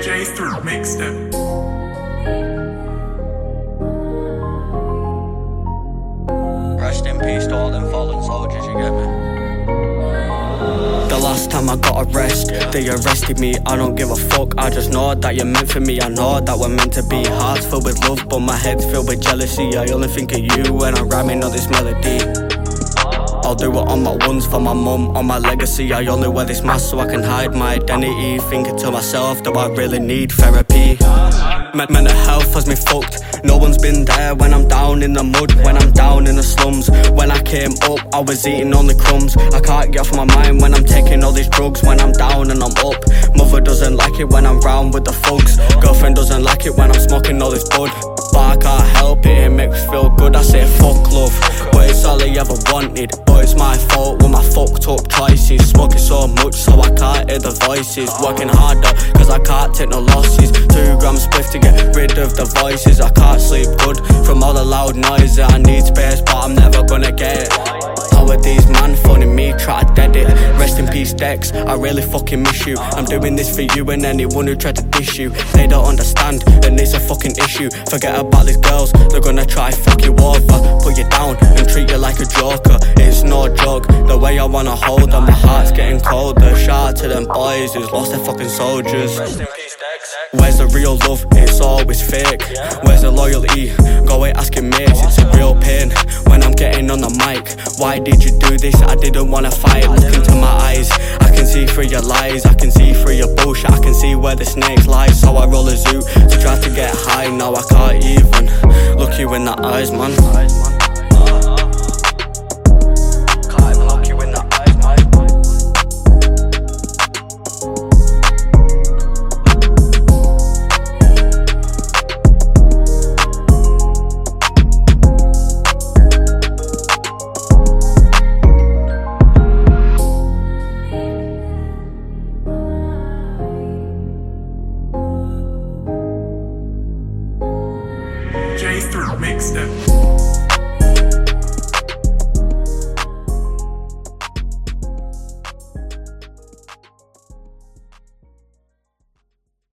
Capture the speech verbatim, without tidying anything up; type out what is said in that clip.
J through mixed it. Rest in peace to all them fallen soldiers, you get me? The last time I got arrested, they arrested me, I don't give a fuck. I just know that you're meant for me, I know that we're meant to be. Hearts filled with love, but my head's filled with jealousy. I only think of you when I'm rhyming on this melody. I'll do it on my ones for my mum, on my legacy. I only wear this mask so I can hide my identity. Thinking to myself, do I really need therapy? Mental health has me fucked. No one's been there when I'm down in the mud, when I'm down in the slums. When I came up, I was eating only crumbs. I can't get off my mind when I'm taking all these drugs. When I'm down and I'm up, mother doesn't like it when I'm round with the thugs. Girlfriend doesn't like it when I'm smoking all this bud. But I can't help it, it makes me feel good. I say fuck love, but it's all I ever wanted. But it's my fault with my fucked up choices. Smoking so much so I can't hear the voices. Working harder cause I can't take no losses. Two grams spliff to get rid of the voices. I can't sleep good from all the loud noises. I need space but I'm never gonna get it. Nowadays man phoning me, try to dead it. Rest in peace Dex, I really fucking miss you. I'm doing this for you and anyone who tried to dish you. They don't understand and it's a fucking issue. Forget about these girls, they're gonna try fuck you over. Put you down and treat you like a joker. It's no joke, the way I wanna hold them. My heart's getting colder. Shout out to them boys who's lost their fucking soldiers. Where's the real love? It's always fake. Where's the loyalty? Go away asking mates, it's a real pain when I'm getting on the mic. Why did you do this? I didn't wanna fight. Look into my eyes, I can see through your lies. I can see through your bullshit, I can see where the snakes lie. So I roll a zoo to try to get high. Now I can't even look you in the eyes, man.